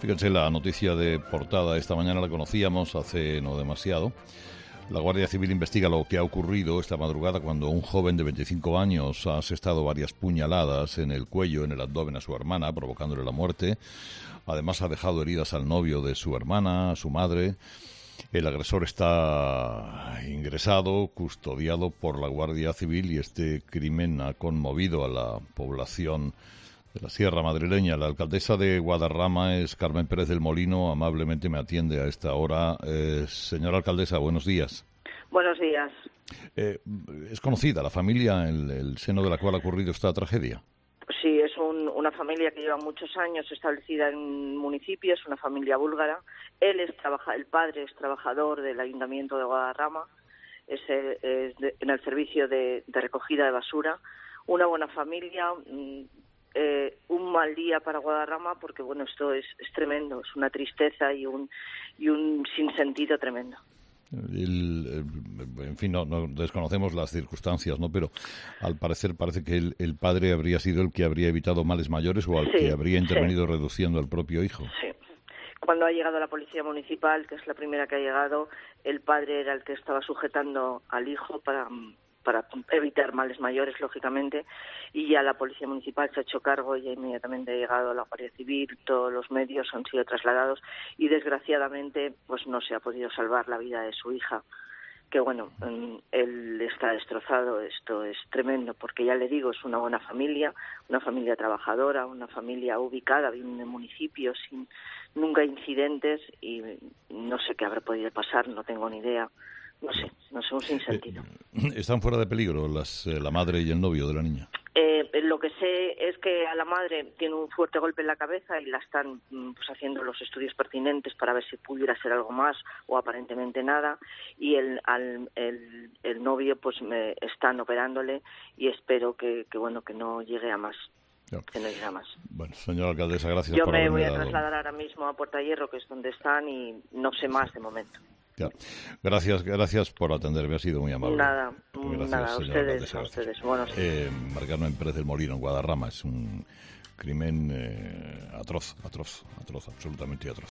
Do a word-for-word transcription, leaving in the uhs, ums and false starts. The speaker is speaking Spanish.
Fíjense, la noticia de portada esta mañana la conocíamos hace no demasiado. La Guardia Civil investiga lo que ha ocurrido esta madrugada cuando un joven de veinticinco años ha asestado varias puñaladas en el cuello, en el abdomen a su hermana, provocándole la muerte. Además ha dejado heridas al novio de su hermana, a su madre. El agresor está ingresado, custodiado por la Guardia Civil, y este crimen ha conmovido a la población de la Sierra Madrileña. La alcaldesa de Guadarrama es Carmen Pérez del Molino. Amablemente me atiende a esta hora. Eh, señora alcaldesa, buenos días. Buenos días. Eh, ¿Es conocida la familia en el, el seno de la cual ha ocurrido esta tragedia? Sí, es un, una familia que lleva muchos años establecida en un municipio, es una familia búlgara. Él es trabaja, el padre es trabajador del Ayuntamiento de Guadarrama, es, es de, en el servicio de, de recogida de basura. Una buena familia. Mmm, Eh, un mal día para Guadarrama porque bueno, esto es, es tremendo, es una tristeza y un y un sinsentido tremendo. El, el, en fin, no, no desconocemos las circunstancias, ¿no? Pero al parecer parece que el, el padre habría sido el que habría evitado males mayores o al sí, que habría intervenido sí. reduciendo al propio hijo. Sí. Cuando ha llegado la policía municipal, que es la primera que ha llegado, el padre era el que estaba sujetando al hijo para para evitar males mayores, lógicamente, y ya la Policía Municipal se ha hecho cargo y ya inmediatamente ha llegado la Guardia Civil, todos los medios han sido trasladados y desgraciadamente pues no se ha podido salvar la vida de su hija, que bueno, él está destrozado. Esto es tremendo porque ya le digo, es una buena familia, una familia trabajadora, una familia ubicada bien en el municipio, sin nunca incidentes y no sé qué habrá podido pasar, no tengo ni idea. No sé, no sé, un sinsentido. ¿Están fuera de peligro las, eh, la madre y el novio de la niña? Eh, lo que sé es que a la madre tiene un fuerte golpe en la cabeza y la están pues, haciendo los estudios pertinentes para ver si pudiera ser algo más o aparentemente nada. Y el, al, el, el novio pues me están operándole y espero que, que bueno que no llegue a más. Claro. Que no llegue a más. Bueno, señora alcaldesa, gracias Yo por me voy a dado... trasladar ahora mismo a Puerta Hierro, que es donde están, y no sé más de momento. Claro. Gracias, gracias por atenderme, ha sido muy amable. Nada, gracias, nada, a ustedes, a ustedes. Buenos días. Eh, Carmen Pérez del Molino, en Guadarrama, es un crimen eh, atroz, atroz, atroz, absolutamente atroz.